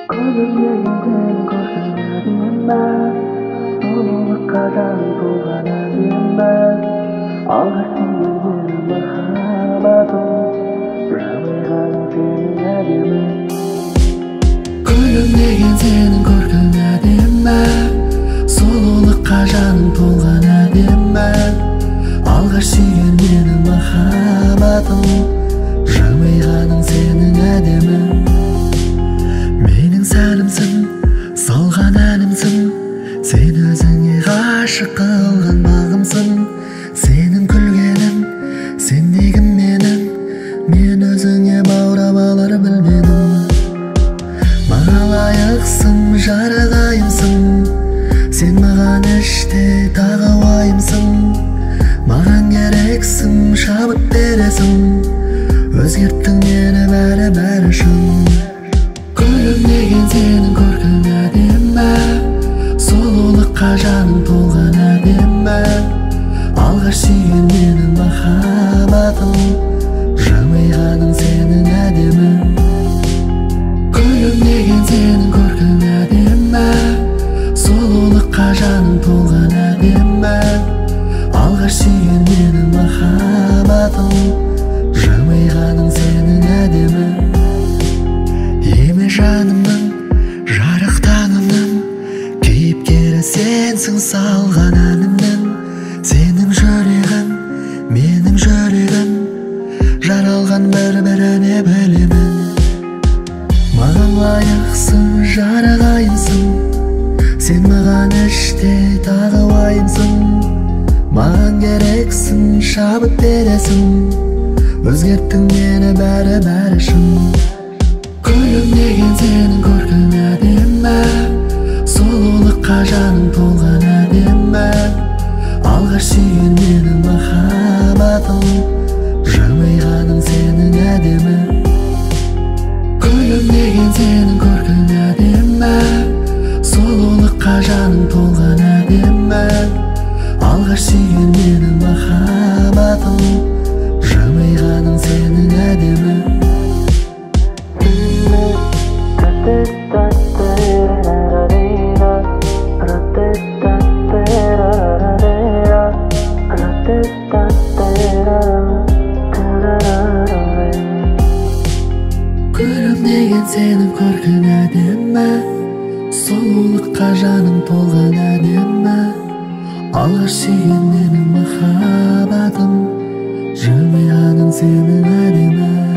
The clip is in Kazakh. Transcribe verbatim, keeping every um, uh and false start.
Gülümleyen korkun ben, Solulukka canım tuğan adem ben. Ağırsın yüzüm mahabatım, Ramiganın senin ademi. Gülümleyen senin korkun adem ben, Solulukka canım tuğan adem ben. Alğaş sүйген менің махаббатым, Жымиғаның сенің әдемі. Менің сәнімсің, салған әнімсің, сен өзіңе ғашық қылған бағымсың. Сенің күлгенің, сендегім менің, мен өзіңе баурап алар білмедім. Маған лайықсың, жарағайымсың, сен маған іште тағы уайымсың. Маған керексің, шабыт бересің, өзгерттің мені бәрі-бәрі шын. Күлімдеген сенің көркің әдемі, сұлулыққа жаның толған әдемі. Алғаш сүйген менің махаббатым, жымиғаның сенің әдемі. Күлімдеген сенің көркің әдемі, сұлулыққа жаның толған әдемі. Алғаш сүйген менің махаббатым, жымиғаның сенің әдемі. Еме жанымның, жарық таңымның, кейіпкері сенсің салған әнімнің. Сенің жүрегің, менің жүрегім, жаралған бір-біріне білемін. Маған лайықсың, жарағайымсың, сен маған іште тағы уайымсың. Маған керексің, шабыт бересің, өзгерттің мені бәрі-бәрі шын. Күлімдеген сенің көркің әдемі, сұлулыққа жаның толған әдемі. Алғаш сүйген менің махаббатым, жымиғаның сенің әдемі. Күлімдеген сенің көркің әдемі, сұлулыққа жаның толған әдемі. Алғаш сүйген менің махаббатым, жымиғаның сенің әдемі. Күлімдеген сенің көркің әдемі, сұлулыққа жаның толған әдемі. Алғаш сүйген менің махаббатым, жымиғаның сенің әдемі.